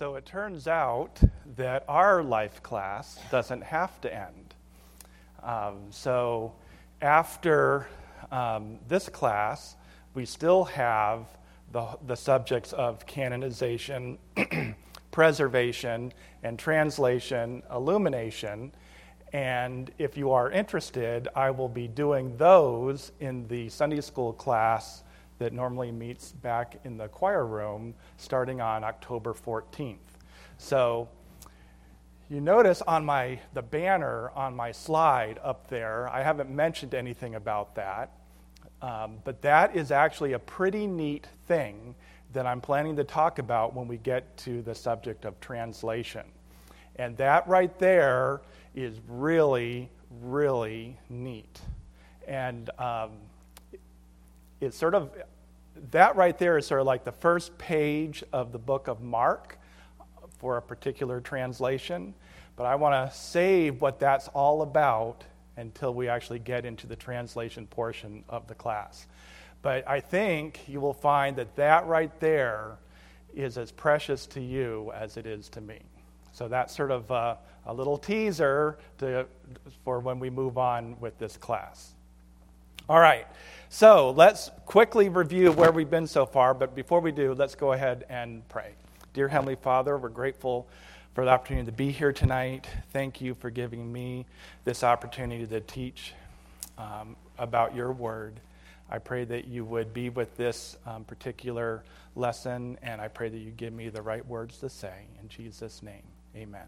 So it turns out that our life class doesn't have to end. So after this class, we still have the subjects of canonization, preservation, and translation, illumination. And if you are interested, I will be doing those in the Sunday school class that normally meets back in the choir room starting on October 14th. So you notice on the banner on my slide up there, I haven't mentioned anything about that, but that is actually a pretty neat thing that I'm planning to talk about when we get to the subject of translation. And that right there is really, really neat. And it's sort of, that right there is sort of like the first page of the book of Mark for a particular translation. But I want to save what that's all about until we actually get into the translation portion of the class. But I think you will find that that right there is as precious to you as it is to me. So that's sort of a little teaser for when we move on with this class. All right, so let's quickly review where we've been so far, but before we do, let's go ahead and pray. Dear Heavenly Father, we're grateful for the opportunity to be here tonight. Thank you for giving me this opportunity to teach about your word. I pray that you would be with this particular lesson, and I pray that you give me the right words to say. In Jesus' name, amen.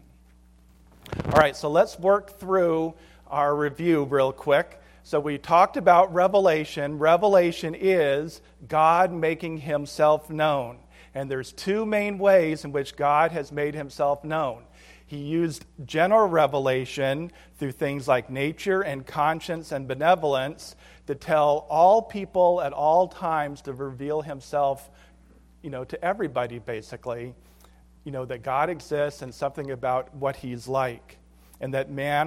All right, so let's work through our review real quick. So we talked about Revelation. Revelation is God making himself known. And there's two main ways in which God has made himself known. He used general revelation through things like nature and conscience and benevolence to tell all people at all times to reveal himself, to everybody basically, that God exists and something about what he's like, and that man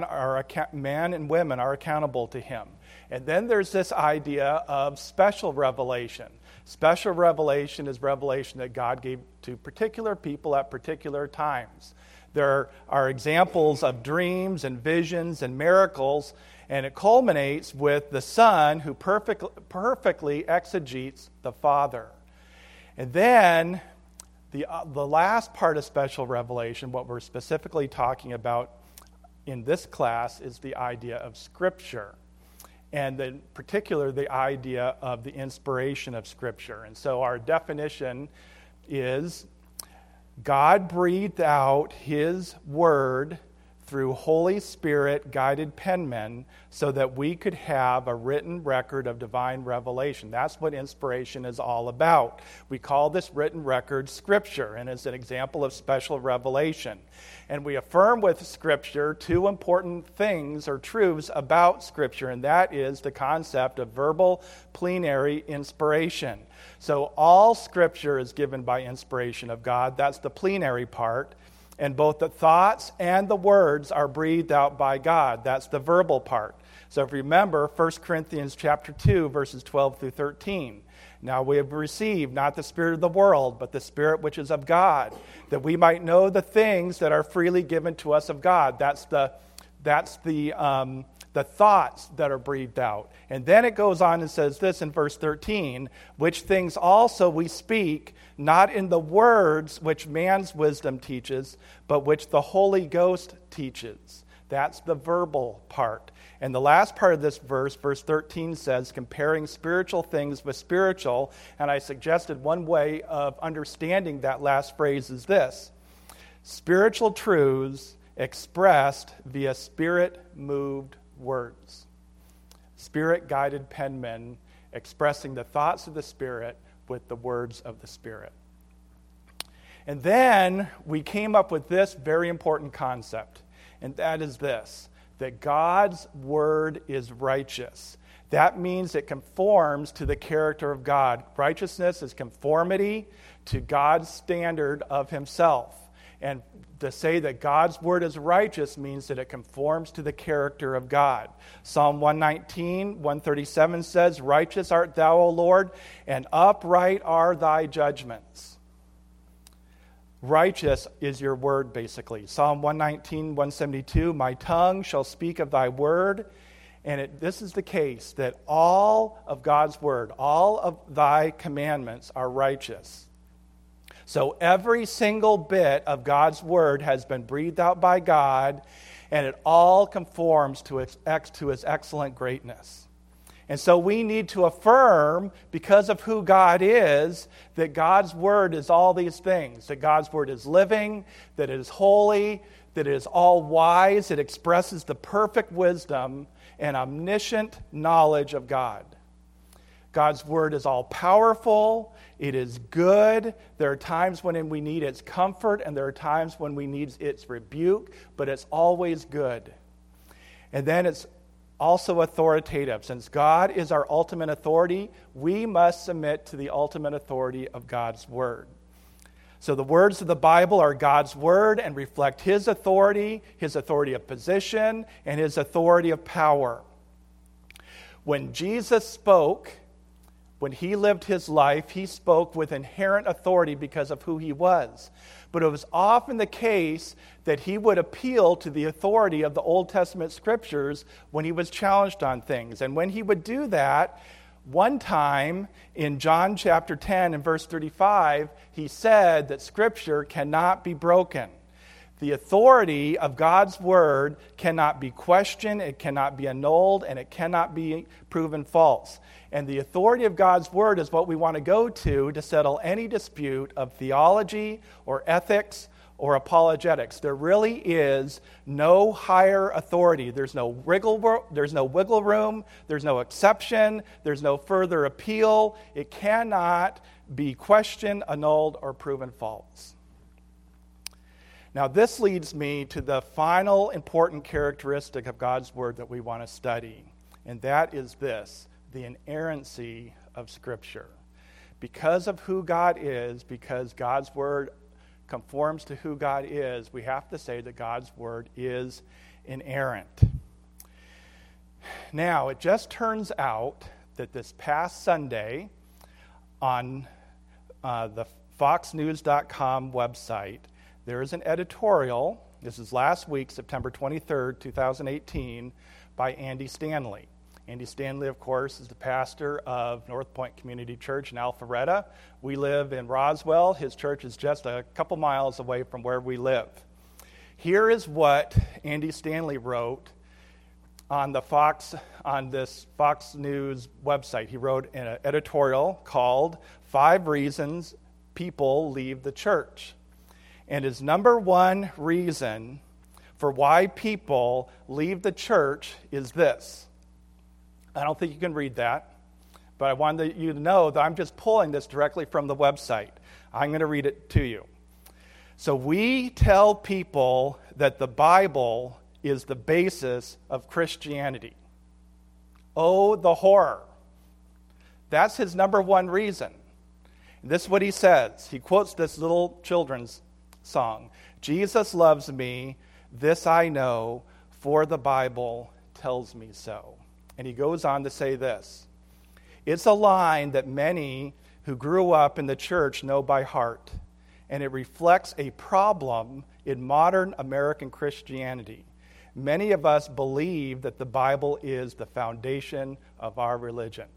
and women are accountable to him. And then there's this idea of special revelation. Special revelation is revelation that God gave to particular people at particular times. There are examples of dreams and visions and miracles, and it culminates with the Son who perfectly exegetes the Father. And then the last part of special revelation, what we're specifically talking about in this class, is the idea of Scripture. And in particular, the idea of the inspiration of Scripture. And so our definition is God breathed out his word through Holy Spirit-guided penmen so that we could have a written record of divine revelation. That's what inspiration is all about. We call this written record Scripture, and it's an example of special revelation. And we affirm with Scripture two important things or truths about Scripture, and that is the concept of verbal plenary inspiration. So all Scripture is given by inspiration of God. That's the plenary part. And both the thoughts and the words are breathed out by God. That's the verbal part. So if you remember 1 Corinthians chapter 2, verses 12 through 13. Now we have received not the spirit of the world, but the Spirit which is of God, that we might know the things that are freely given to us of God. That's the thoughts that are breathed out. And then it goes on and says this in verse 13, which things also we speak, not in the words which man's wisdom teaches, but which the Holy Ghost teaches. That's the verbal part. And the last part of this verse 13 says, comparing spiritual things with spiritual. And I suggested one way of understanding that last phrase is this: spiritual truths expressed via Spirit-moved words. Spirit-guided penmen expressing the thoughts of the Spirit with the words of the Spirit. And then we came up with this very important concept, and that is this: that God's word is righteous. That means it conforms to the character of God. Righteousness is conformity to God's standard of himself. And to say that God's word is righteous means that it conforms to the character of God. Psalm 119, 137 says, righteous art thou, O Lord, and upright are thy judgments. Righteous is your word, basically. Psalm 119, 172, my tongue shall speak of thy word. And this is the case, that all of God's word, all of thy commandments are righteous. So every single bit of God's word has been breathed out by God, and it all conforms to his excellent greatness. And so we need to affirm, because of who God is, that God's word is all these things. That God's word is living, that it is holy, that it is all wise. It expresses the perfect wisdom and omniscient knowledge of God. God's word is all powerful. It is good. There are times when we need its comfort, and there are times when we need its rebuke, but it's always good. And then it's also authoritative. Since God is our ultimate authority, we must submit to the ultimate authority of God's word. So the words of the Bible are God's word and reflect his authority of position, and his authority of power. When Jesus spoke, when he lived his life, he spoke with inherent authority because of who he was. But it was often the case that he would appeal to the authority of the Old Testament scriptures when he was challenged on things. And when he would do that, one time in John chapter 10 and verse 35, he said that scripture cannot be broken. The authority of God's word cannot be questioned, it cannot be annulled, and it cannot be proven false. And the authority of God's word is what we want to go to settle any dispute of theology or ethics or apologetics. There really is no higher authority. There's no wiggle room, there's no exception, there's no further appeal. It cannot be questioned, annulled, or proven false. Now, this leads me to the final important characteristic of God's word that we want to study, and that is this: the inerrancy of Scripture. Because of who God is, because God's word conforms to who God is, we have to say that God's word is inerrant. Now, it just turns out that this past Sunday on the foxnews.com website, there is an editorial, this is last week, September 23rd, 2018, by Andy Stanley. Andy Stanley, of course, is the pastor of North Point Community Church in Alpharetta. We live in Roswell. His church is just a couple miles away from where we live. Here is what Andy Stanley wrote on this Fox News website. He wrote an editorial called 5 Reasons People Leave the Church. And his number one reason for why people leave the church is this. I don't think you can read that, but I wanted you to know that I'm just pulling this directly from the website. I'm going to read it to you. So we tell people that the Bible is the basis of Christianity. Oh, the horror. That's his number one reason. This is what he says. He quotes this little children's song. Jesus loves me, this I know, for the Bible tells me so. And he goes on to say this: it's a line that many who grew up in the church know by heart, and it reflects a problem in modern American Christianity. Many of us believe that the Bible is the foundation of our religion.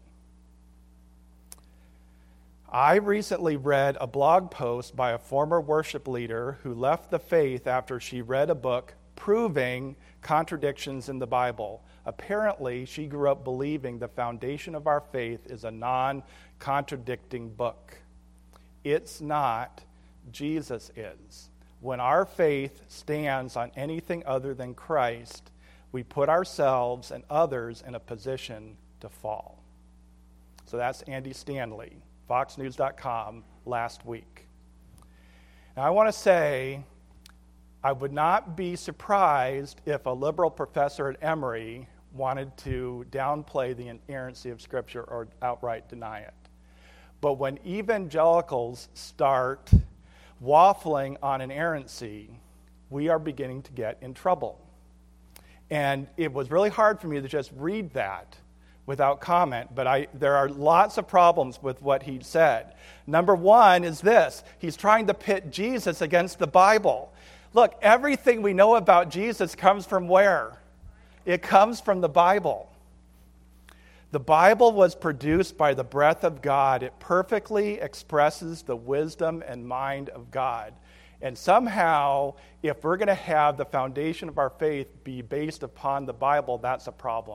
I recently read a blog post by a former worship leader who left the faith after she read a book proving contradictions in the Bible. Apparently, she grew up believing the foundation of our faith is a non-contradicting book. It's not. Jesus is. When our faith stands on anything other than Christ, we put ourselves and others in a position to fall. So that's Andy Stanley, foxnews.com, last week. Now, I want to say, I would not be surprised if a liberal professor at Emory wanted to downplay the inerrancy of Scripture or outright deny it. But when evangelicals start waffling on inerrancy, we are beginning to get in trouble. And it was really hard for me to just read that without comment, but there are lots of problems with what he said. Number one is this: he's trying to pit Jesus against the Bible. Look, everything we know about Jesus comes from where? It comes from the Bible. The Bible was produced by the breath of God. It perfectly expresses the wisdom and mind of God. And somehow, if we're going to have the foundation of our faith be based upon the Bible, that's a problem.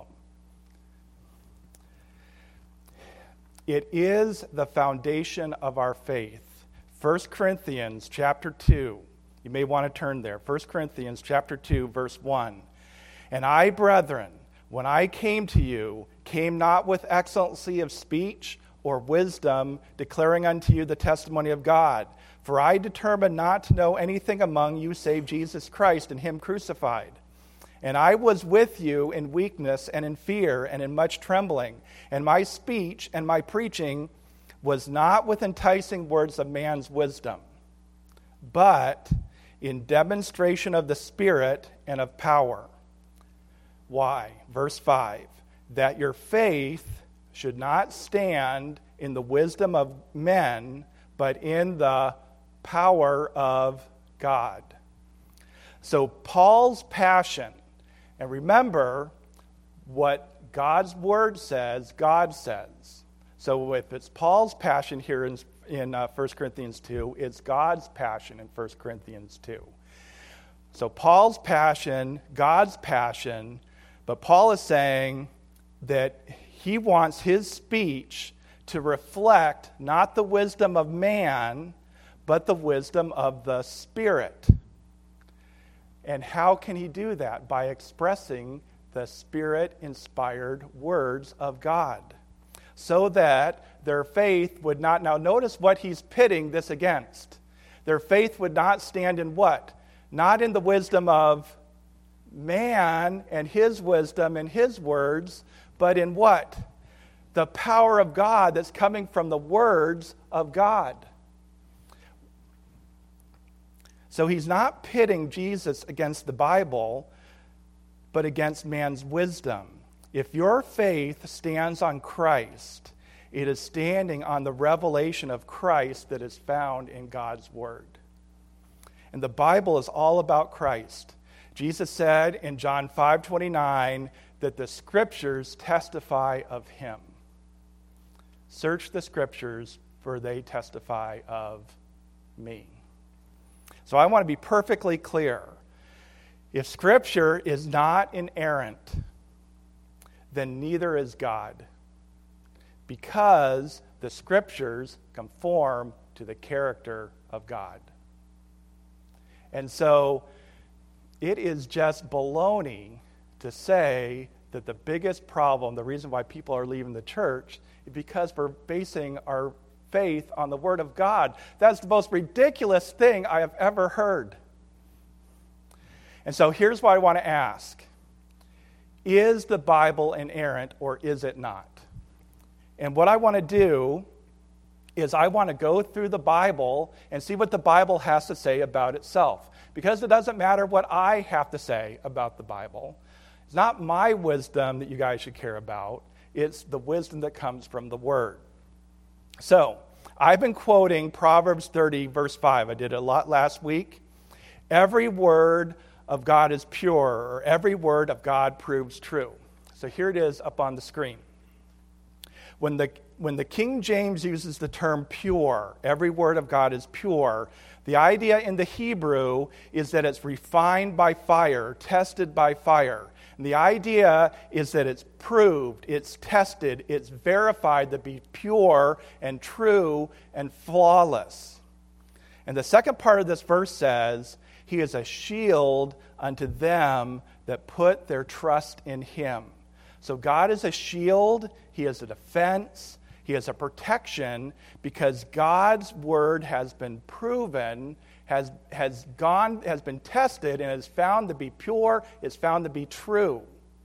It is the foundation of our faith. 1 Corinthians chapter 2. You may want to turn there. 1 Corinthians chapter 2, verse 1. And I, brethren, when I came to you, came not with excellency of speech or wisdom, declaring unto you the testimony of God. For I determined not to know anything among you save Jesus Christ and him crucified. And I was with you in weakness and in fear and in much trembling. And my speech and my preaching was not with enticing words of man's wisdom, but in demonstration of the Spirit and of power. Why? Verse 5. That your faith should not stand in the wisdom of men, but in the power of God. So Paul's passion, and remember what God's word says, God says. So if it's Paul's passion here in 1 Corinthians 2, it's God's passion in 1 Corinthians 2. So Paul's passion, God's passion, but Paul is saying that he wants his speech to reflect not the wisdom of man, but the wisdom of the Spirit. And how can he do that? By expressing the Spirit-inspired words of God, so that their faith would not, now notice what he's pitting this against. Their faith would not stand in what? Not in the wisdom of man and his wisdom and his words, but in what? The power of God that's coming from the words of God. So he's not pitting Jesus against the Bible, but against man's wisdom. If your faith stands on Christ, it is standing on the revelation of Christ that is found in God's Word. And the Bible is all about Christ. Jesus said in John 5:29 that the Scriptures testify of him. Search the Scriptures, for they testify of me. So I want to be perfectly clear. If Scripture is not inerrant, then neither is God, because the Scriptures conform to the character of God. And so it is just baloney to say that the biggest problem, the reason why people are leaving the church, is because we're basing our faith on the Word of God. That's the most ridiculous thing I have ever heard. And so here's what I want to ask. Is the Bible inerrant or is it not? And what I want to do is I want to go through the Bible and see what the Bible has to say about itself. Because it doesn't matter what I have to say about the Bible. It's not my wisdom that you guys should care about. It's the wisdom that comes from the Word. So, I've been quoting Proverbs 30, verse 5. I did it a lot last week. Every word of God is pure, or every word of God proves true. So here it is up on the screen. When the King James uses the term pure, every word of God is pure, the idea in the Hebrew is that it's refined by fire, tested by fire. And the idea is that it's proved, it's tested, it's verified to be pure and true and flawless. And the second part of this verse says, He is a shield unto them that put their trust in Him. So God is a shield, He is a defense, He is a protection, because God's word has been proven, has been tested, and is found to be pure, is found to be true.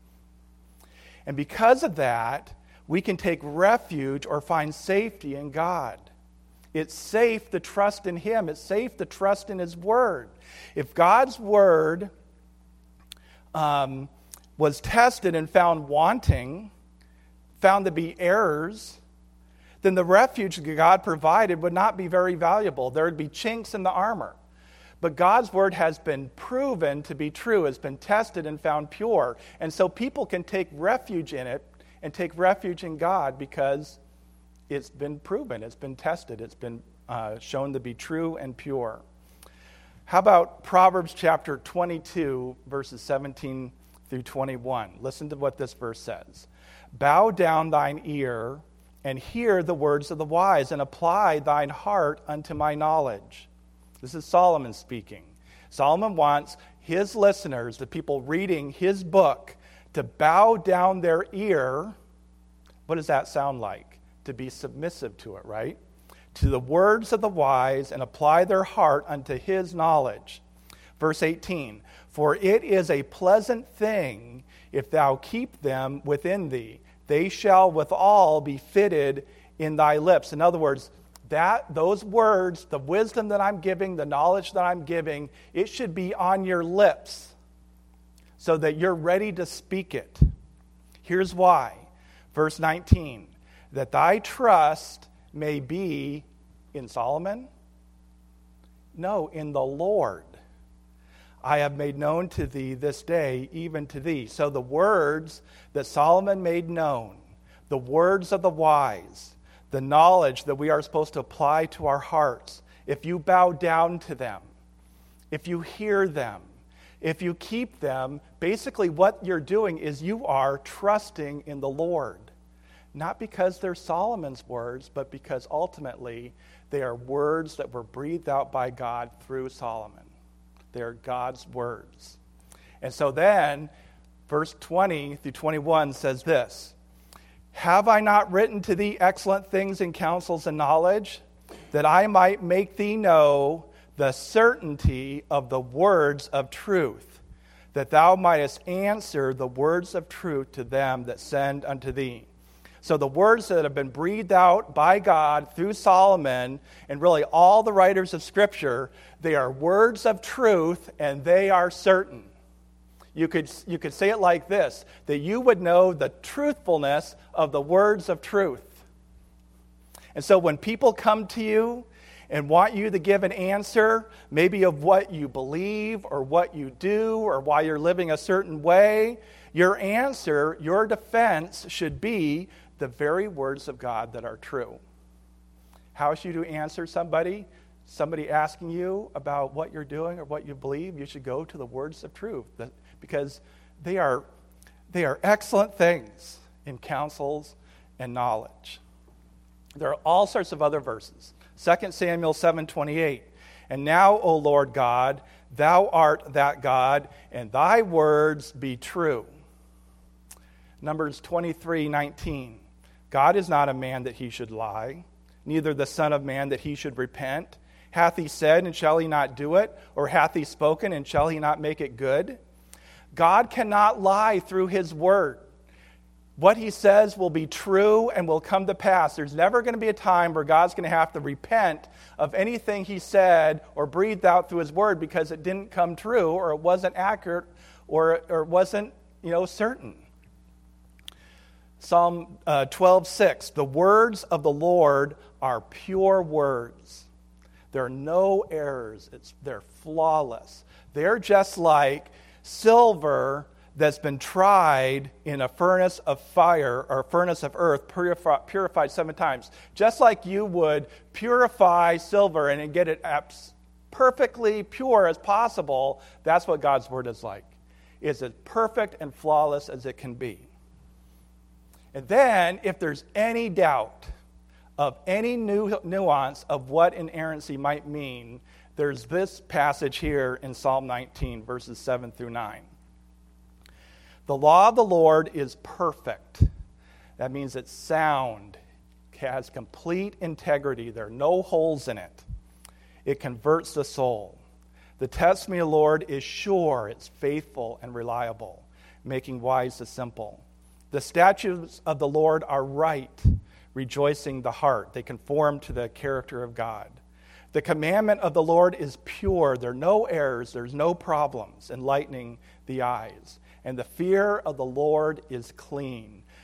And because of that, we can take refuge or find safety in God. It's safe to trust in Him. It's safe to trust in His word. If God's word was tested and found wanting, found to be errors, then the refuge God provided would not be very valuable. There would be chinks in the armor. But God's word has been proven to be true, has been tested and found pure. And so people can take refuge in it and take refuge in God because it's been proven, it's been tested, it's been shown to be true and pure. How about Proverbs chapter 22, verses 17 through 21? Listen to what this verse says. Bow down thine ear and hear the words of the wise, and apply thine heart unto my knowledge. This is Solomon speaking. Solomon wants his listeners, the people reading his book, to bow down their ear. What does that sound like? To be submissive to it, right? To the words of the wise, and apply their heart unto his knowledge. Verse 18, for it is a pleasant thing if thou keep them within thee. They shall withal be fitted in thy lips. In other words, those words, the wisdom that I'm giving, the knowledge that I'm giving, it should be on your lips so that you're ready to speak it. Here's why. Verse 19, that thy trust may be in Solomon? No, in the Lord. I have made known to thee this day, even to thee. So the words that Solomon made known, the words of the wise, the knowledge that we are supposed to apply to our hearts, if you bow down to them, if you hear them, if you keep them, basically what you're doing is you are trusting in the Lord. Not because they're Solomon's words, but because ultimately they are words that were breathed out by God through Solomon. They're God's words. And so then, verse 20 through 21 says this, have I not written to thee excellent things in counsels and knowledge, that I might make thee know the certainty of the words of truth, that thou mightest answer the words of truth to them that send unto thee. So the words that have been breathed out by God through Solomon and really all the writers of Scripture, they are words of truth and they are certain. You could say it like this, that you would know the truthfulness of the words of truth. And so when people come to you and want you to give an answer, maybe of what you believe or what you do or why you're living a certain way, your answer, your defense should be the very words of God that are true. How should you answer somebody asking you about what you're doing or what you believe? You should go to the words of truth, because they are excellent things in counsels and knowledge. There are all sorts of other verses. 2 Samuel 7:28. And now, O Lord God, thou art that God, and thy words be true. Numbers 23:19. God is not a man that he should lie, neither the Son of Man that he should repent. Hath he said, and shall he not do it? Or hath he spoken, and shall he not make it good? God cannot lie through his word. What he says will be true and will come to pass. There's never going to be a time where God's going to have to repent of anything he said or breathed out through his word because it didn't come true or it wasn't accurate or it wasn't, certain. Psalm 12:6, the words of the Lord are pure words. There are no errors. They're flawless. They're just like silver that's been tried in a furnace of fire or a furnace of earth, purified 7 times. Just like you would purify silver and get it as perfectly pure as possible, that's what God's word is like. It's as perfect and flawless as it can be. And then, if there's any doubt of any nuance of what inerrancy might mean, there's this passage here in Psalm 19, verses 7 through 9. The law of the Lord is perfect. That means it's sound, has complete integrity. There are no holes in it. It converts the soul. The testimony of the Lord is sure, it's faithful and reliable, making wise the simple. The statutes of the Lord are right, rejoicing the heart. They conform to the character of God. The commandment of the Lord is pure. There are no errors. There's no problems, enlightening the eyes. And the fear of the Lord is clean.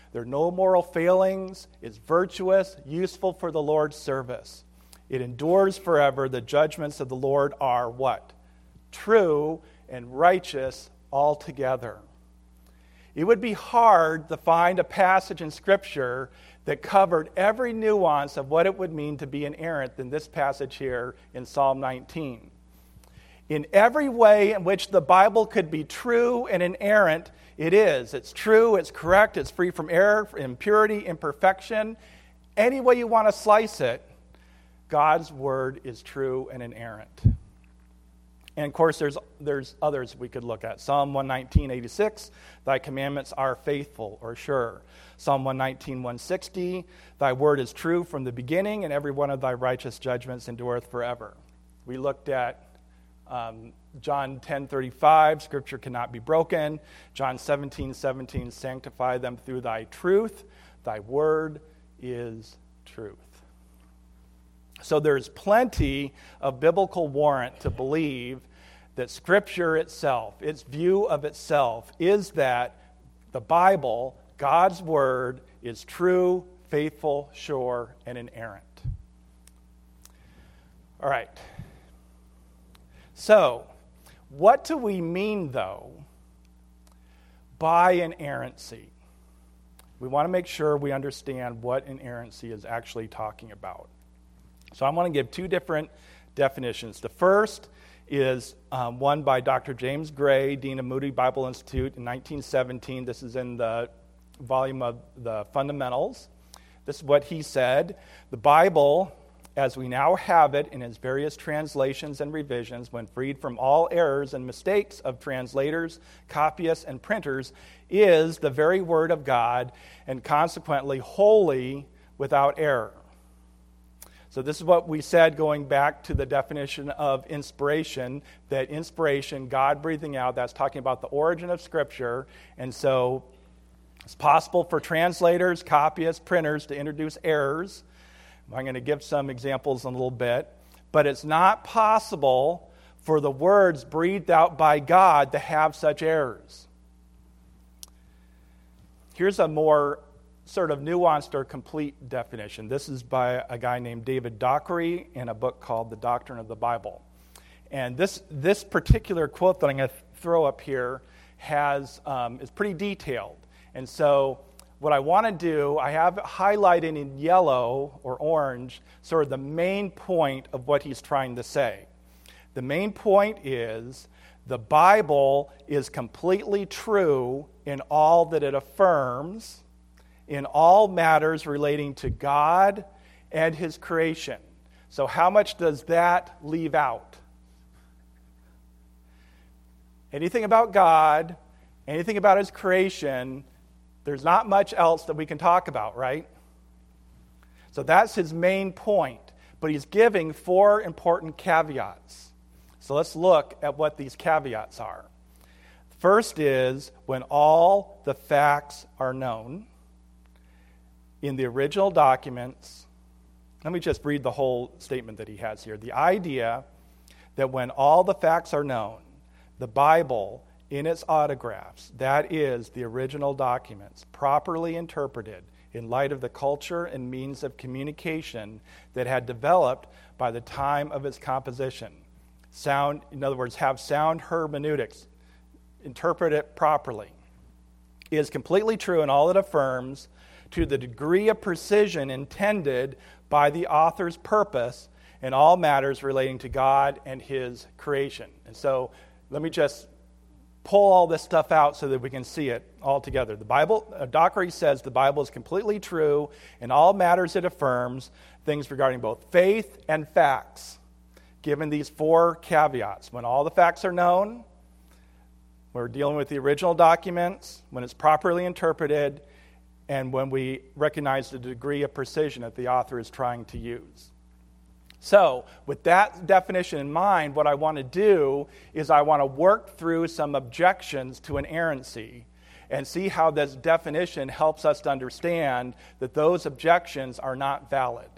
There are no moral failings. It's virtuous, useful for the Lord's service. It endures forever. The judgments of the Lord are what? True and righteous altogether. It would be hard to find a passage in Scripture that covered every nuance of what it would mean to be inerrant than this passage here in Psalm 19. In every way in which the Bible could be true and inerrant, it is. It's true, it's correct, it's free from error, impurity, imperfection. Any way you want to slice it, God's word is true and inerrant. And of course, there's others we could look at. Psalm 119:86, thy commandments are faithful or sure. Psalm 119:160, thy word is true from the beginning, and every one of thy righteous judgments endureth forever. We looked at John 10:35, Scripture cannot be broken. John 17:17, sanctify them through thy truth. Thy word is truth. So there's plenty of biblical warrant to believe that Scripture itself, its view of itself, is that the Bible, God's word, is true, faithful, sure, and inerrant. All right. So, what do we mean, though, by inerrancy? We want to make sure we understand what inerrancy is actually talking about. So I want to give two different definitions. The first is one by Dr. James Gray, Dean of Moody Bible Institute in 1917. This is in the volume of the Fundamentals. This is what he said. The Bible, as we now have it in its various translations and revisions, when freed from all errors and mistakes of translators, copyists, and printers, is the very Word of God, and consequently wholly without error. So this is what we said going back to the definition of inspiration, that inspiration, God breathing out, that's talking about the origin of Scripture, and so it's possible for translators, copyists, printers to introduce errors. I'm going to give some examples in a little bit. But it's not possible for the words breathed out by God to have such errors. Here's a more sort of nuanced or complete definition. This is by a guy named David Dockery in a book called The Doctrine of the Bible. And this particular quote that I'm going to throw up here is pretty detailed. And so what I want to do, I have highlighted in yellow or orange sort of the main point of what he's trying to say. The main point is the Bible is completely true in all that it affirms, in all matters relating to God and His creation. So how much does that leave out? Anything about God, anything about His creation, there's not much else that we can talk about, right? So that's his main point. But he's giving 4 important caveats. So let's look at what these caveats are. First is when all the facts are known. In the original documents, let me just read the whole statement that he has here. The idea that when all the facts are known, the Bible in its autographs, that is, the original documents, properly interpreted in light of the culture and means of communication that had developed by the time of its composition. In other words, have sound hermeneutics, interpret it properly, is completely true in all it affirms, to the degree of precision intended by the author's purpose in all matters relating to God and His creation. And so let me just pull all this stuff out so that we can see it all together. The Bible, Dockery says the Bible is completely true in all matters it affirms, things regarding both faith and facts, given these 4 caveats. When all the facts are known, we're dealing with the original documents, when it's properly interpreted, and when we recognize the degree of precision that the author is trying to use. So, with that definition in mind, what I want to do is I want to work through some objections to inerrancy and see how this definition helps us to understand that those objections are not valid.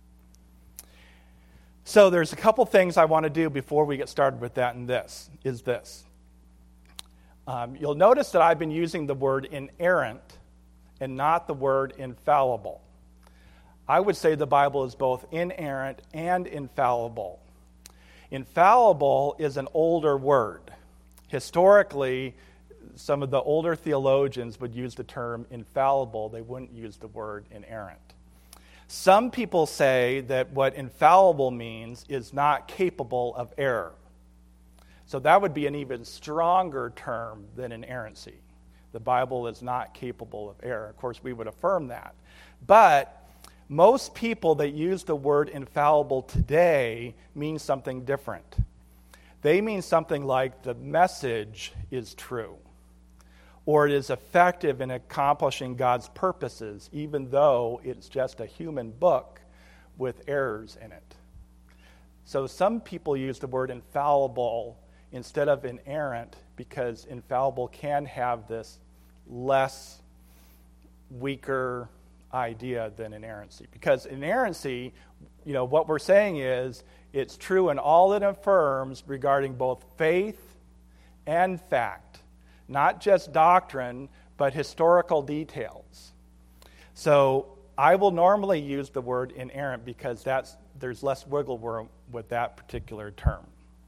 So, there's a couple things I want to do before we get started with that, and this is this. You'll notice that I've been using the word inerrant and not the word infallible. I would say the Bible is both inerrant and infallible. Infallible is an older word. Historically, some of the older theologians would use the term infallible. They wouldn't use the word inerrant. Some people say that what infallible means is not capable of error. So that would be an even stronger term than inerrancy. The Bible is not capable of error. Of course, we would affirm that. But most people that use the word infallible today mean something different. They mean something like the message is true, or it is effective in accomplishing God's purposes, even though it's just a human book with errors in it. So some people use the word infallible instead of inerrant because infallible can have this less weaker idea than inerrancy. Because inerrancy, what we're saying is it's true in all it affirms regarding both faith and fact. Not just doctrine, but historical details. So I will normally use the word inerrant because there's less wiggle room with that particular term.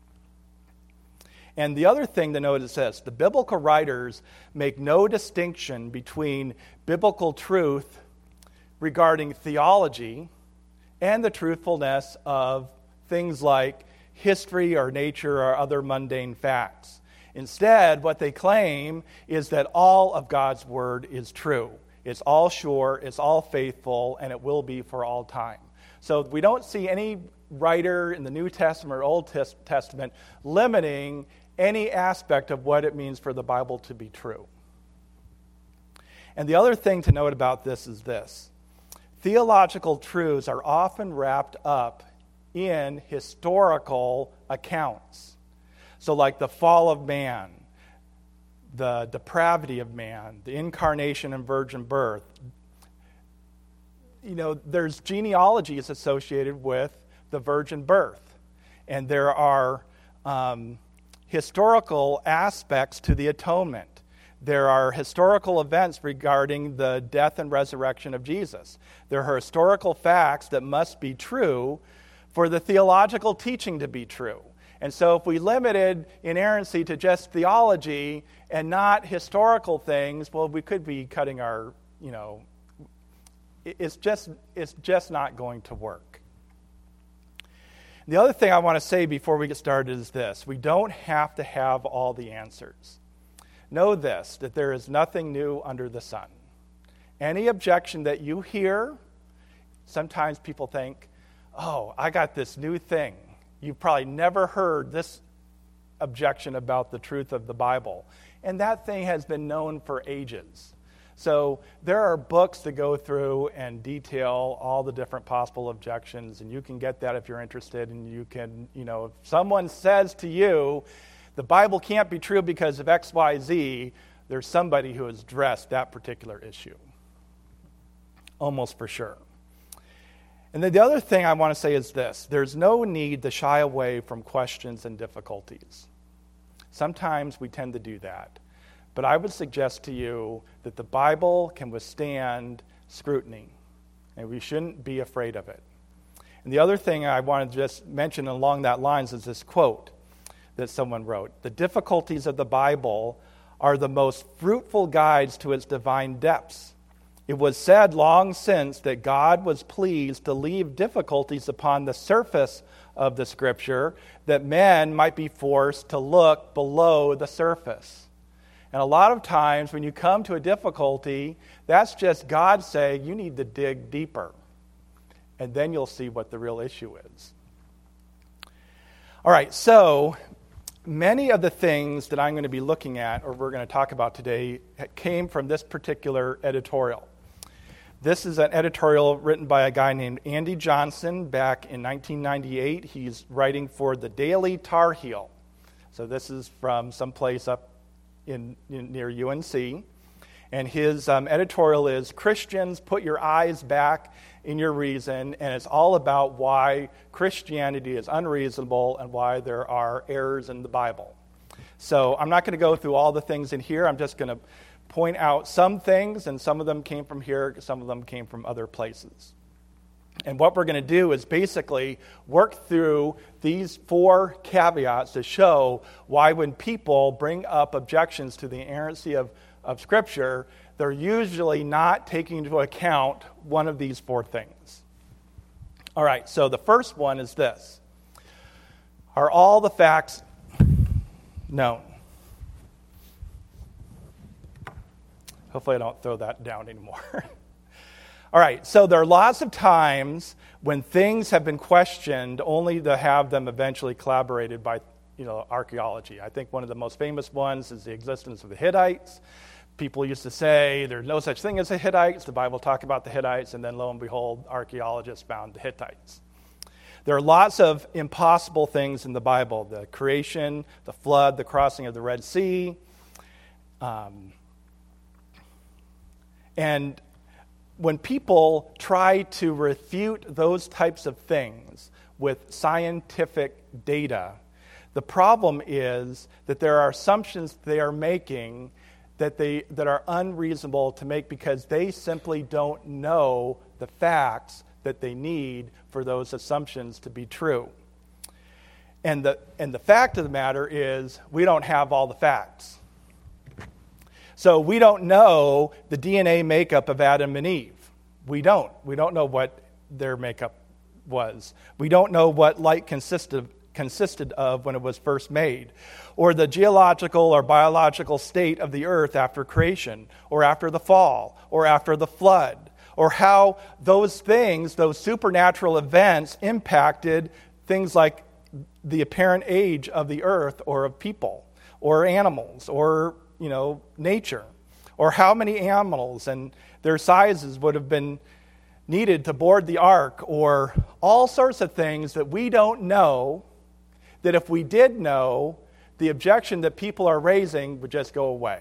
And the other thing to note is this: the biblical writers make no distinction between biblical truth regarding theology and the truthfulness of things like history or nature or other mundane facts. Instead, what they claim is that all of God's word is true. It's all sure, it's all faithful, and it will be for all time. So we don't see any writer in the New Testament or Old Testament limiting any aspect of what it means for the Bible to be true. And the other thing to note about this is this: theological truths are often wrapped up in historical accounts. So like the fall of man, the depravity of man, the incarnation and virgin birth. There's genealogies associated with the virgin birth. And there are historical aspects to the atonement. There are historical events regarding the death and resurrection of Jesus. There are historical facts that must be true for the theological teaching to be true. And so if we limited inerrancy to just theology and not historical things, well, we could be cutting our, it's just not going to work. The other thing I want to say before we get started is this: we don't have to have all the answers. Know this, that there is nothing new under the sun. Any objection that you hear, sometimes people think, oh, I got this new thing. You've probably never heard this objection about the truth of the Bible. And that thing has been known for ages. So there are books that go through and detail all the different possible objections, and you can get that if you're interested, and you can, if someone says to you, the Bible can't be true because of X, Y, Z, there's somebody who has addressed that particular issue. Almost for sure. And then the other thing I want to say is this: there's no need to shy away from questions and difficulties. Sometimes we tend to do that. But I would suggest to you that the Bible can withstand scrutiny, and we shouldn't be afraid of it. And the other thing I want to just mention along that lines is this quote that someone wrote: "The difficulties of the Bible are the most fruitful guides to its divine depths. It was said long since that God was pleased to leave difficulties upon the surface of the Scripture, that men might be forced to look below the surface." And a lot of times when you come to a difficulty, that's just God saying you need to dig deeper. And then you'll see what the real issue is. All right, so many of the things that I'm going to be looking at, or we're going to talk about today, came from this particular editorial. This is an editorial written by a guy named Andy Johnson back in 1998. He's writing for the Daily Tar Heel. So this is from someplace up in near UNC. And his editorial is "Christians, Put Your Eyes Back in Your Reason," and it's all about why Christianity is unreasonable and why there are errors in the Bible. So I'm not going to go through all the things in here. I'm just going to point out some things, and some of them came from here, some of them came from other places. And what we're going to do is basically work through these 4 caveats to show why when people bring up objections to the inerrancy of Scripture, they're usually not taking into account one of these 4 things. All right, so the first one is this. Are all the facts known? Hopefully I don't throw that down anymore. All right, so there are lots of times when things have been questioned only to have them eventually corroborated by archaeology. I think one of the most famous ones is the existence of the Hittites. People used to say there's no such thing as the Hittites. The Bible talked about the Hittites, and then lo and behold, archaeologists found the Hittites. There are lots of impossible things in the Bible: the creation, the flood, the crossing of the Red Sea. And when people try to refute those types of things with scientific data, the problem is that there are assumptions they are making that are unreasonable to make because they simply don't know the facts that they need for those assumptions to be true. And the fact of the matter is we don't have all the facts. So we don't know the DNA makeup of Adam and Eve. We don't. We don't know what their makeup was. We don't know what light consisted of when it was first made, or the geological or biological state of the earth after creation, or after the fall, or after the flood, or how those things, those supernatural events, impacted things like the apparent age of the earth or of people or animals or nature, or how many animals and their sizes would have been needed to board the ark, or all sorts of things that we don't know, that if we did know, the objection that people are raising would just go away.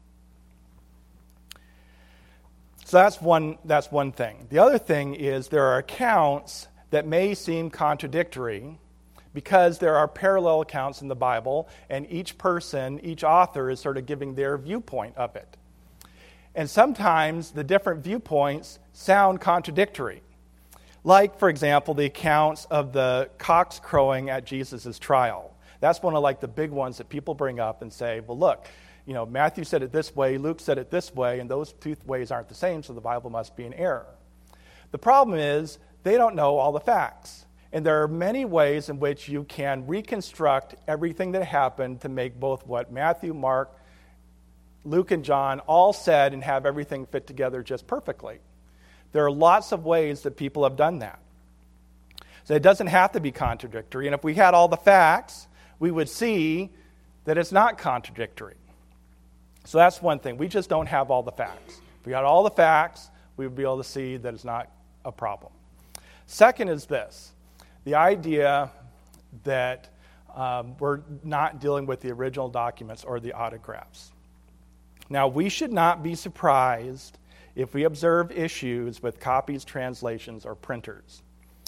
So that's one thing. The other thing is there are accounts that may seem contradictory because there are parallel accounts in the Bible, and each author is sort of giving their viewpoint of it. And sometimes the different viewpoints sound contradictory. Like, for example, the accounts of the cocks crowing at Jesus' trial. That's one of the big ones that people bring up and say, well, look, Matthew said it this way, Luke said it this way, and those 2 ways aren't the same, so the Bible must be in error. The problem is they don't know all the facts. And there are many ways in which you can reconstruct everything that happened to make both what Matthew, Mark, Luke, and John all said and have everything fit together just perfectly. There are lots of ways that people have done that. So it doesn't have to be contradictory. And if we had all the facts, we would see that it's not contradictory. So that's one thing. We just don't have all the facts. If we had all the facts, we would be able to see that it's not a problem. Second is this. The idea that we're not dealing with the original documents or the autographs. Now, we should not be surprised if we observe issues with copies, translations, or printers.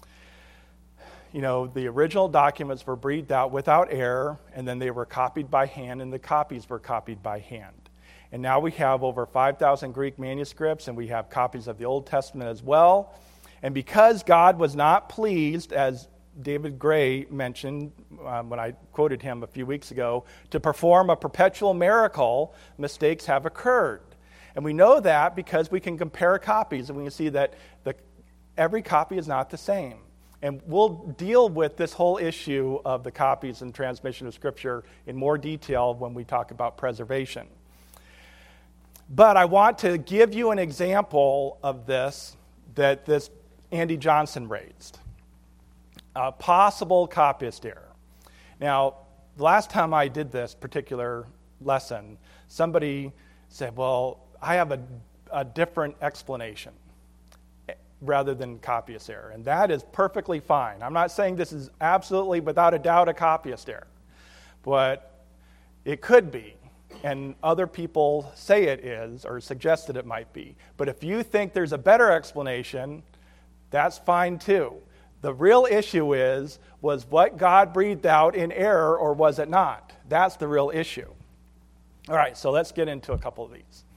The original documents were breathed out without error, and then they were copied by hand, and the copies were copied by hand. And now we have over 5,000 Greek manuscripts, and we have copies of the Old Testament as well. And because God was not pleased, as David Gray mentioned when I quoted him a few weeks ago, to perform a perpetual miracle, mistakes have occurred. And we know that because we can compare copies, and we can see that every copy is not the same. And we'll deal with this whole issue of the copies and transmission of Scripture in more detail when we talk about preservation. But I want to give you an example of this that this Andy Johnson raised. A possible copyist error. Now, the last time I did this particular lesson, somebody said, well, I have a different explanation rather than copyist error. And that is perfectly fine. I'm not saying this is absolutely without a doubt a copyist error, but it could be. And other people say it is or suggest that it might be. But if you think there's a better explanation, that's fine too. The real issue was what God breathed out in error or was it not? That's the real issue. All right, so let's get into a couple of these.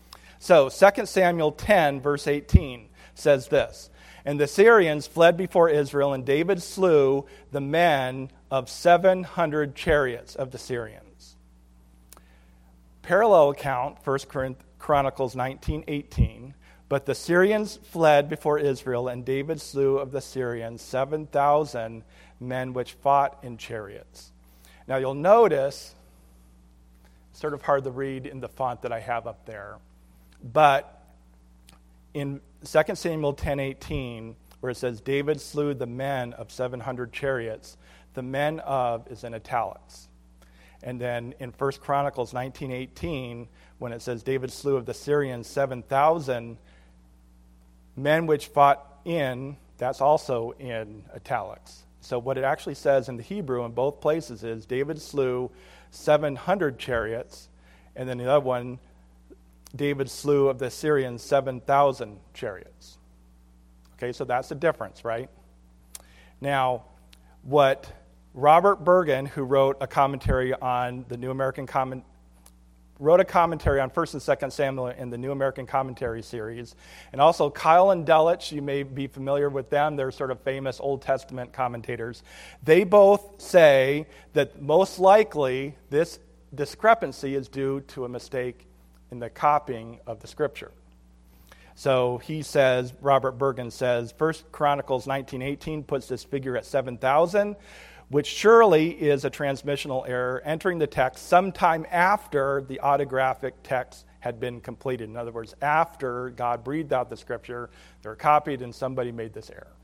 So 2 Samuel 10, verse 18 says this, "And the Syrians fled before Israel, and David slew the men of 700 chariots of the Syrians." Parallel account, 1 Chronicles 19:18, "But the Syrians fled before Israel, and David slew of the Syrians 7,000 men which fought in chariots." Now you'll notice, it's sort of hard to read in the font that I have up there, but in 2 Samuel 10:18, where it says, "David slew the men of 700 chariots," the "men of" is in italics. And then in 1 Chronicles 19:18, when it says, "David slew of the Syrians 7,000 men which fought in," that's also in italics. So what it actually says in the Hebrew in both places is, "David slew 700 chariots," and then the other one, "David slew of the Syrians 7,000 chariots." Okay, so that's the difference, right? Now, what Robert Bergen, who wrote a commentary on the New American wrote a commentary on 1 and 2 Samuel in the New American Commentary series, and also Kyle and Delitzsch, you may be familiar with them, they're sort of famous Old Testament commentators. They both say that most likely this discrepancy is due to a mistake in the copying of the scripture. So he says, Robert Bergen says, 1 Chronicles 19:18 puts this figure at 7,000, which surely is a transmissional error entering the text sometime after the autographic text had been completed. In other words, after God breathed out the scripture, they're copied and somebody made this error.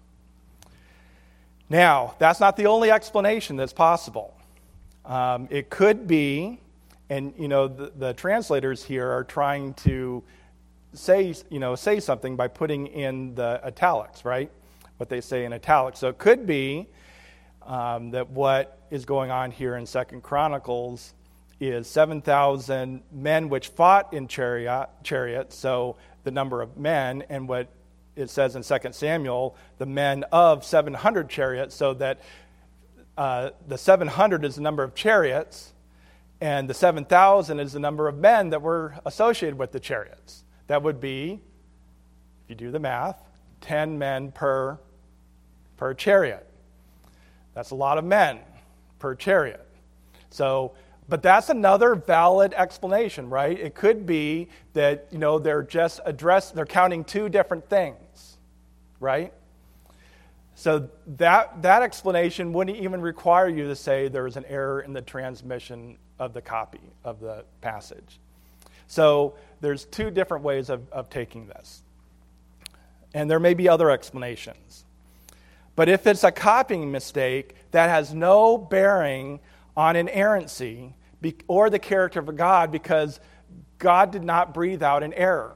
Now, that's not the only explanation that's possible. It could be, and the translators here are trying to say something by putting in the italics, right? What they say in italics. So it could be that what is going on here in 2 Chronicles is 7,000 men which fought in chariots, so the number of men, and what it says in 2 Samuel, the men of 700 chariots, so that the 700 is the number of chariots, and the 7,000 is the number of men that were associated with the chariots. That would be, if you do the math, 10 men per chariot. That's a lot of men per chariot. So, but that's another valid explanation, right? It could be that, they're counting two different things, right? So that explanation wouldn't even require you to say there was an error in the transmission of the copy of the passage. So there's two different ways of taking this. And there may be other explanations. But if it's a copying mistake, that has no bearing on inerrancy or the character of God, because God did not breathe out an error.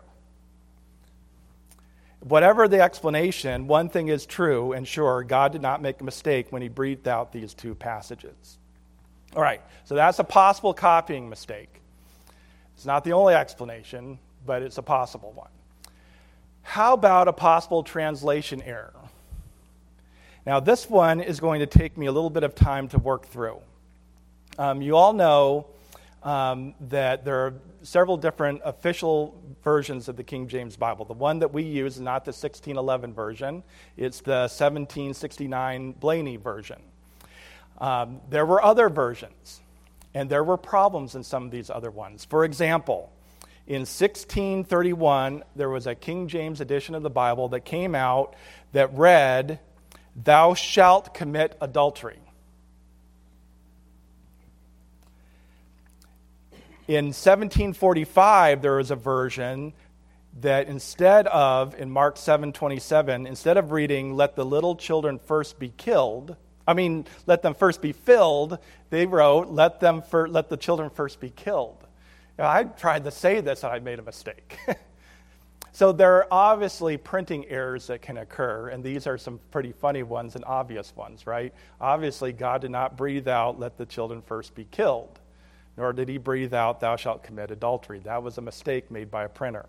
Whatever the explanation, one thing is true and sure: God did not make a mistake when he breathed out these two passages. All right, so that's a possible copying mistake. It's not the only explanation, but it's a possible one. How about a possible translation error? Now, this one is going to take me a little bit of time to work through. You all know that there are several different official versions of the King James Bible. The one that we use is not the 1611 version. It's the 1769 Blaney version. There were other versions, and there were problems in some of these other ones. For example, in 1631, there was a King James edition of the Bible that came out that read, "Thou shalt commit adultery." In 1745, there was a version that instead of, in Mark 7:27, instead of reading, "Let the little children first be let them first be filled," they wrote, let the children first be killed. Now, I tried to say this and I made a mistake. So there are obviously printing errors that can occur, and these are some pretty funny ones and obvious ones, right? Obviously, God did not breathe out, "Let the children first be killed," nor did he breathe out, "Thou shalt commit adultery." That was a mistake made by a printer.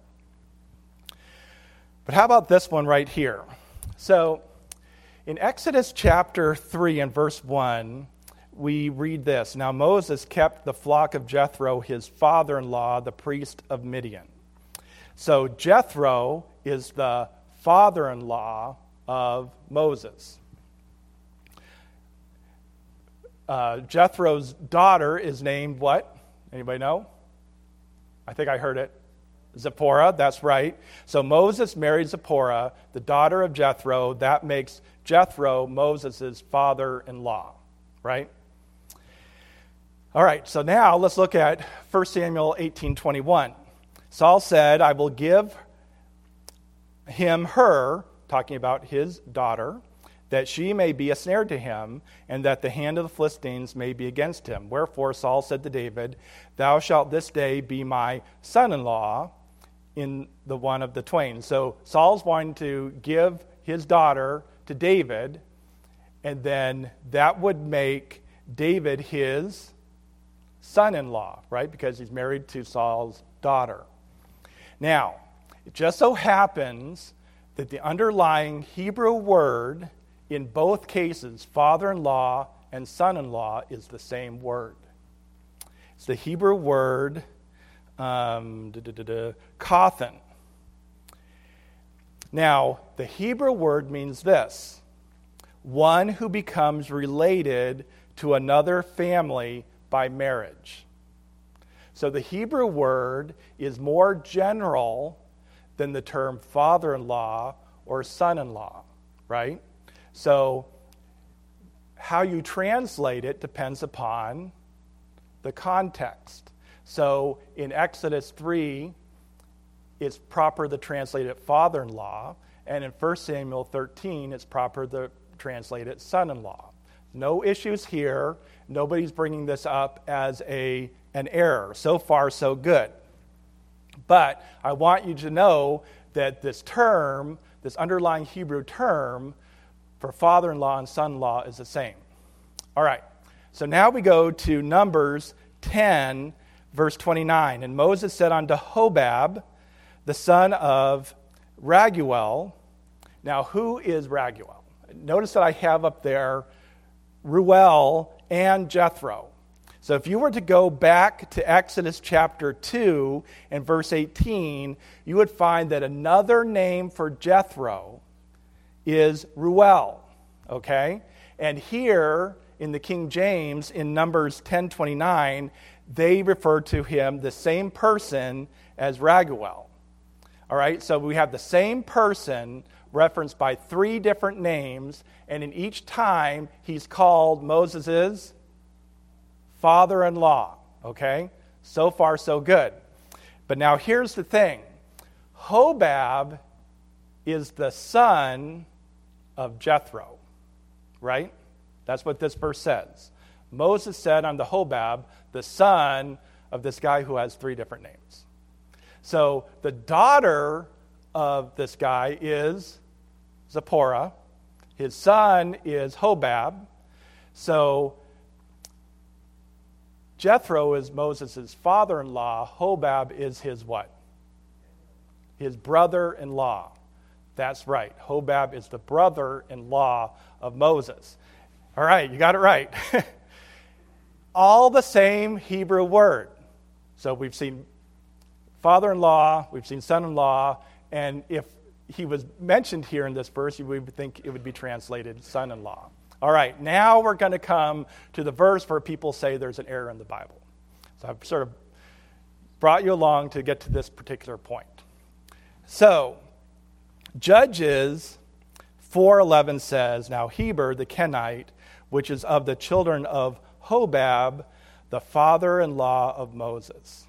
But how about this one right here? So in Exodus chapter 3 and verse 1, we read this: "Now Moses kept the flock of Jethro, his father-in-law, the priest of Midian." So Jethro is the father-in-law of Moses. Jethro's daughter is named what? Anybody know? I think I heard it. Zipporah, that's right. So Moses married Zipporah, the daughter of Jethro. That makes Jethro Moses' father-in-law, right? All right, so now let's look at 1 Samuel 18:21. Saul said, I will give him her, talking about his daughter, that she may be a snare to him, and that the hand of the Philistines may be against him. Wherefore Saul said to David, thou shalt this day be my son-in-law in the one of the twain. So Saul's wanting to give his daughter to David, and then that would make David his son-in-law, right? Because he's married to Saul's daughter. Now, it just so happens that the underlying Hebrew word in both cases, father-in-law and son-in-law, is the same word. It's the Hebrew word kathan. Now, the Hebrew word means this: one who becomes related to another family by marriage. So the Hebrew word is more general than the term father-in-law or son-in-law, right? So how you translate it depends upon the context. So in Exodus 3, it's proper to translate it father-in-law, and in 1 Samuel 13, it's proper to translate it son-in-law. No issues here. Nobody's bringing this up as an error. So far, so good. But I want you to know that this term, this underlying Hebrew term for father-in-law and son-in-law, is the same. All right. So now we go to Numbers 10, verse 29. And Moses said unto Hobab, the son of Raguel. Now, who is Raguel? Notice that I have up there Reuel and Jethro. So if you were to go back to Exodus chapter 2 and verse 18, you would find that another name for Jethro is Reuel, okay? And here in the King James, in Numbers 10:29, they refer to him, the same person, as Raguel. All right, so we have the same person referenced by 3 different names, and in each time he's called Moses' father-in-law, okay? So far, so good. But now here's the thing. Hobab is the son of Jethro, right? That's what this verse says. Moses said unto Hobab, the son of this guy who has 3 different names. So the daughter of this guy is Zipporah. His son is Hobab. So Jethro is Moses' father-in-law. Hobab is his what? His brother-in-law. That's right. Hobab is the brother-in-law of Moses. All right, you got it right. All the same Hebrew word. So we've seen father-in-law, we've seen son-in-law, and if he was mentioned here in this verse, you would think it would be translated son-in-law. All right, now we're going to come to the verse where people say there's an error in the Bible. So I've sort of brought you along to get to this particular point. So, Judges 4:11 says, now Heber the Kenite, which is of the children of Hobab, the father-in-law of Moses.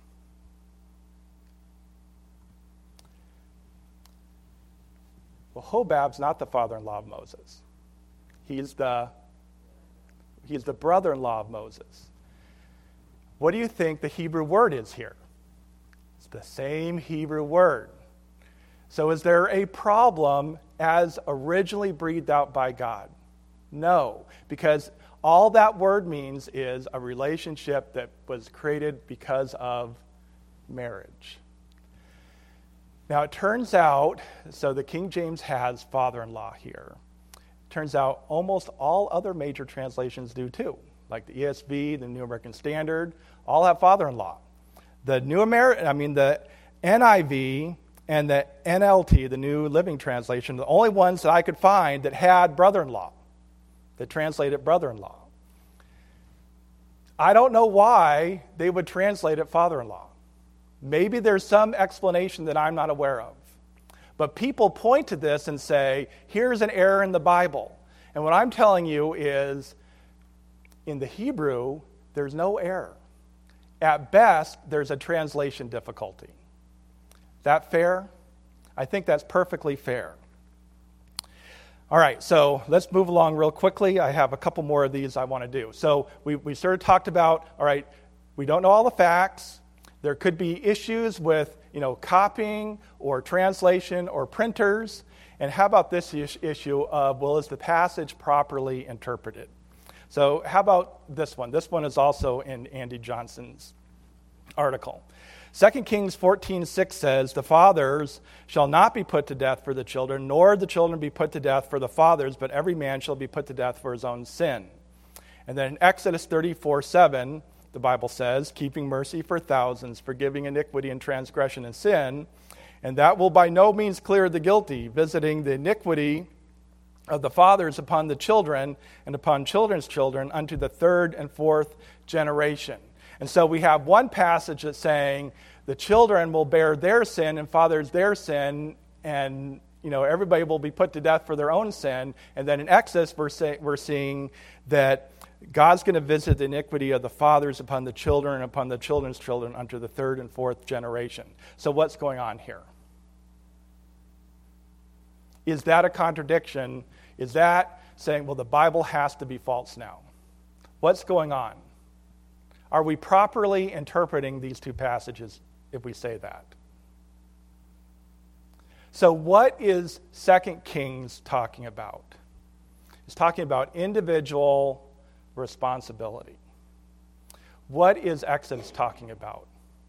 Well, Hobab's not the father-in-law of Moses. He's the brother-in-law of Moses. What do you think the Hebrew word is here? It's the same Hebrew word. So is there a problem as originally breathed out by God? No, because all that word means is a relationship that was created because of marriage. Now it turns out, so the King James has father-in-law here. Turns out almost all other major translations do too, like the ESV, the New American Standard, all have father-in-law. The NIV and the NLT, the New Living Translation, the only ones that I could find that had brother-in-law, that translated brother-in-law. I don't know why they would translate it father-in-law. Maybe there's some explanation that I'm not aware of. But people point to this and say, here's an error in the Bible. And what I'm telling you is, in the Hebrew, there's no error. At best, there's a translation difficulty. That fair? I think that's perfectly fair. All right, so let's move along real quickly. I have a couple more of these I want to do. So we sort of talked about, all right, we don't know all the facts. There could be issues with, copying or translation or printers. And how about this issue of, well, is the passage properly interpreted? So how about this one? This one is also in Andy Johnson's article. 2 Kings 14:6 says, the fathers shall not be put to death for the children, nor the children be put to death for the fathers, but every man shall be put to death for his own sin. And then in Exodus 34:7, the Bible says, keeping mercy for thousands, forgiving iniquity and transgression and sin, and that will by no means clear the guilty, visiting the iniquity of the fathers upon the children and upon children's children unto the third and fourth generation. And so we have one passage that's saying the children will bear their sin and fathers their sin, and everybody will be put to death for their own sin. And then in Exodus we're seeing that God's going to visit the iniquity of the fathers upon the children and upon the children's children unto the third and fourth generation. So what's going on here? Is that a contradiction? Is that saying, well, the Bible has to be false now? What's going on? Are we properly interpreting these two passages if we say that? So what is 2 Kings talking about? It's talking about individual responsibility. What is Exodus talking about?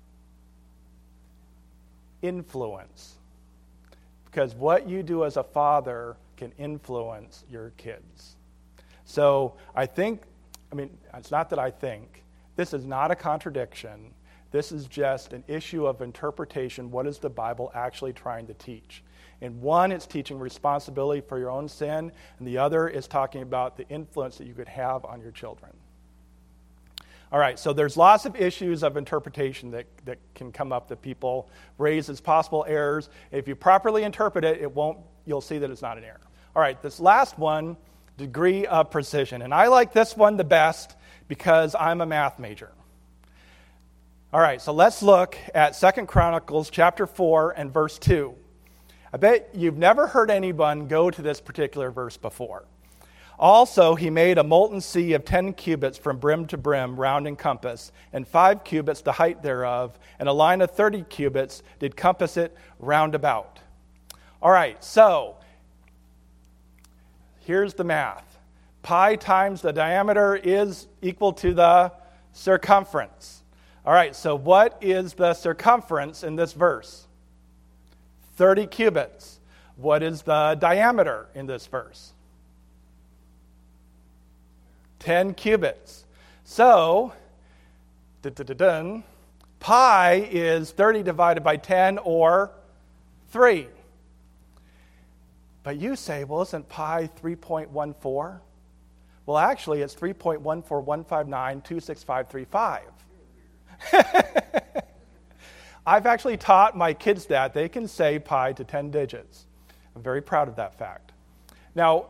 Influence. Because what you do as a father can influence your kids. So it's not that I think, this is not a contradiction. This is just an issue of interpretation. What is the Bible actually trying to teach? In one, it's teaching responsibility for your own sin, and the other is talking about the influence that you could have on your children. All right, so there's lots of issues of interpretation that can come up that people raise as possible errors. If you properly interpret it, you'll see that it's not an error. All right, this last one, degree of precision. And I like this one the best because I'm a math major. All right, so let's look at 2 Chronicles chapter 4 and verse 2. I bet you've never heard anyone go to this particular verse before. Also, he made a molten sea of 10 cubits from brim to brim, round in compass, and 5 cubits the height thereof, and a line of 30 cubits did compass it round about. All right, so here's the math. Pi times the diameter is equal to the circumference. All right, so what is the circumference in this verse? 30 cubits. What is the diameter in this verse? 10 cubits. So, pi is 30 divided by 10, or 3. But you say, well, isn't pi 3.14? Well, actually, it's 3.14159265535. I've actually taught my kids that. They can say pi to 10 digits. I'm very proud of that fact. Now,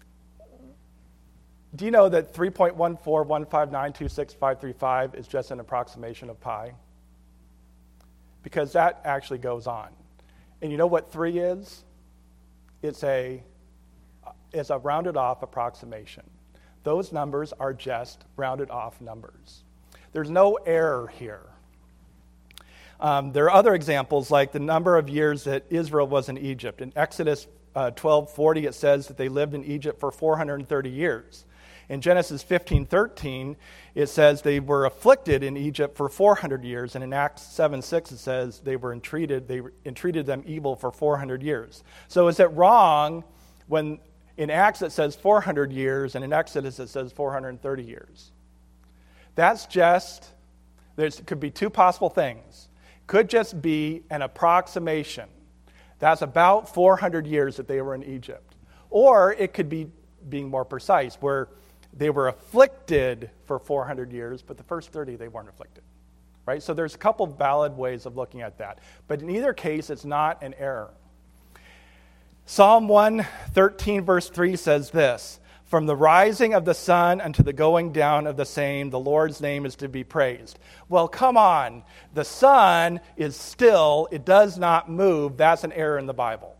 do you know that 3.14159265535 is just an approximation of pi? Because that actually goes on. And you know what 3 is? It's a rounded off approximation. Those numbers are just rounded off numbers. There's no error here. There are other examples, like the number of years that Israel was in Egypt. In Exodus 12:40, it says that they lived in Egypt for 430 years. In Genesis 15:13, it says they were afflicted in Egypt for 400 years. And in Acts 7:6, it says they entreated them evil for 400 years. So is it wrong when in Acts it says 400 years and in Exodus it says 430 years? That's just, there could be two possible things. Could just be an approximation. That's about 400 years that they were in Egypt. Or it could be, being more precise, where they were afflicted for 400 years, but the first 30 they weren't afflicted. Right? So there's a couple valid ways of looking at that. But in either case, it's not an error. Psalm 113, verse 3 says this, "From the rising of the sun unto the going down of the same, the Lord's name is to be praised." Well, come on. The sun is still, it does not move. That's an error in the Bible.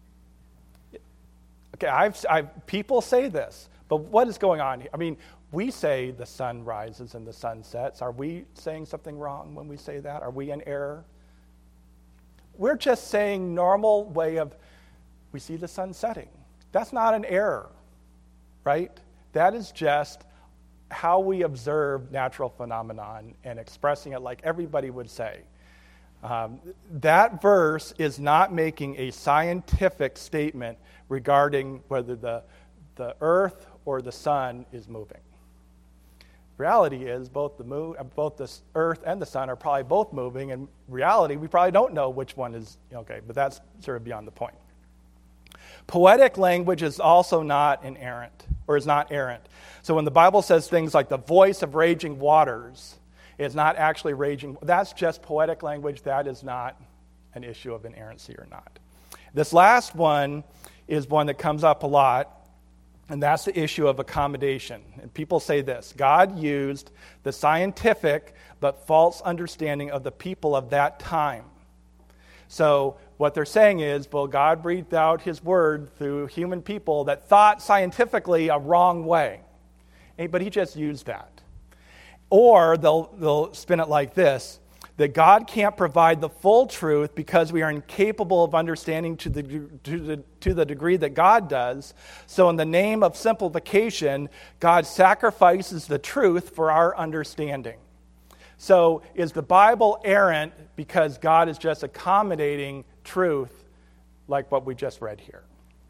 Okay, people say this, but what is going on here? I mean, we say the sun rises and the sun sets. Are we saying something wrong when we say that? Are we in error? We're just saying normal way of, we see the sun setting. That's not an error, right? That is just how we observe natural phenomenon and expressing it like everybody would say. That verse is not making a scientific statement regarding whether the earth or the sun is moving. Reality is both the earth and the sun are probably both moving. In reality, we probably don't know which one is, okay, but that's sort of beyond the point. Poetic language is also not inerrant, or is not errant. So when the Bible says things like the voice of raging waters, it's not actually raging. That's just poetic language. That is not an issue of inerrancy or not. This last one is one that comes up a lot, and that's the issue of accommodation. And people say this: God used the scientific but false understanding of the people of that time. So what they're saying is, well, God breathed out his word through human people that thought scientifically a wrong way. But he just used that. Or they'll spin it like this, that God can't provide the full truth because we are incapable of understanding to the degree that God does. So in the name of simplification, God sacrifices the truth for our understanding. So is the Bible errant because God is just accommodating truth like what we just read here?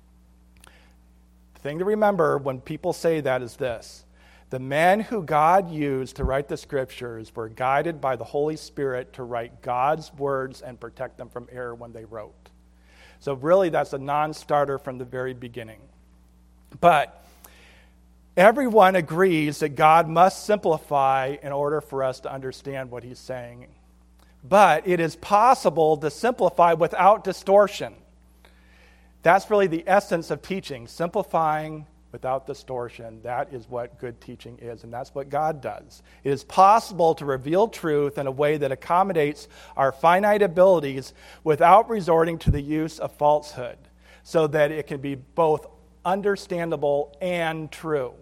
The thing to remember when people say that is this: the men who God used to write the scriptures were guided by the Holy Spirit to write God's words and protect them from error when they wrote. So really that's a non-starter from the very beginning. But everyone agrees that God must simplify in order for us to understand what he's saying. But it is possible to simplify without distortion. That's really the essence of teaching, simplifying without distortion. That is what good teaching is, and that's what God does. It is possible to reveal truth in a way that accommodates our finite abilities without resorting to the use of falsehood, so that it can be both understandable and true.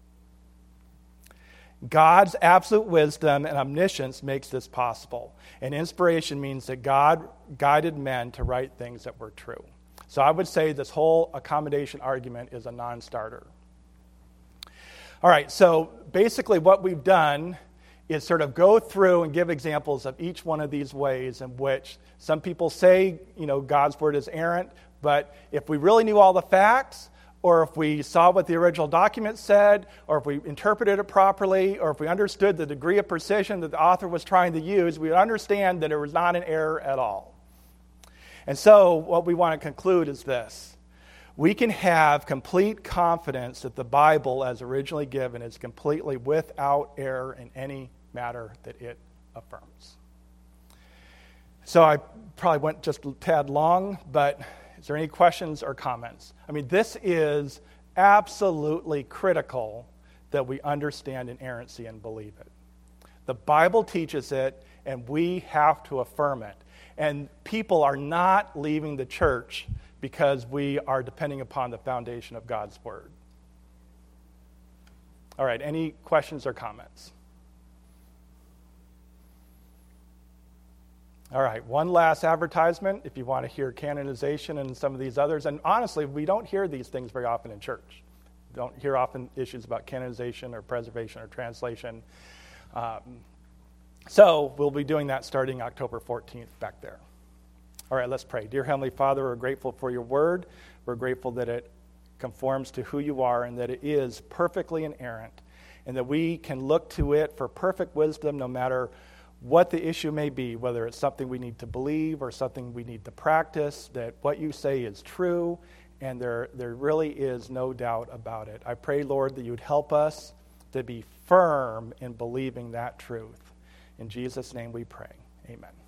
God's absolute wisdom and omniscience makes this possible, and inspiration means that God guided men to write things that were true. So I would say this whole accommodation argument is a non-starter. All right, so basically what we've done is sort of go through and give examples of each one of these ways in which some people say, God's word is errant, but if we really knew all the facts, or if we saw what the original document said, or if we interpreted it properly, or if we understood the degree of precision that the author was trying to use, we would understand that it was not an error at all. And so what we want to conclude is this: we can have complete confidence that the Bible, as originally given, is completely without error in any matter that it affirms. So I probably went just a tad long, but is there any questions or comments? I mean, this is absolutely critical that we understand inerrancy and believe it. The Bible teaches it, and we have to affirm it. And people are not leaving the church because we are depending upon the foundation of God's word. All right, any questions or comments? All right, one last advertisement if you want to hear canonization and some of these others. And honestly, we don't hear these things very often in church. We don't hear often issues about canonization or preservation or translation. So we'll be doing that starting October 14th back there. All right, let's pray. Dear Heavenly Father, we're grateful for your word. We're grateful that it conforms to who you are and that it is perfectly inerrant, and that we can look to it for perfect wisdom no matter what the issue may be, whether it's something we need to believe or something we need to practice, that what you say is true, and there really is no doubt about it. I pray, Lord, that you would help us to be firm in believing that truth. In Jesus' name we pray. Amen.